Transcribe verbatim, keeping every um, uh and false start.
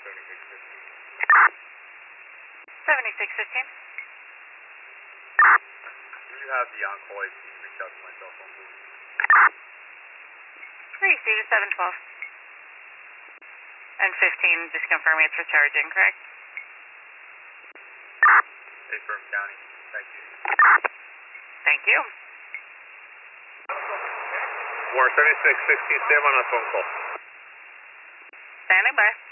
seventy-six fifteen. Do you have the on-call A P reach out to my cell phone, please? Received seven twelve. And fifteen, just confirming it's for charging, correct? Affirm County. Thank you. Thank you. Warren seventy-six sixteen, stay on a phone call. Standing by.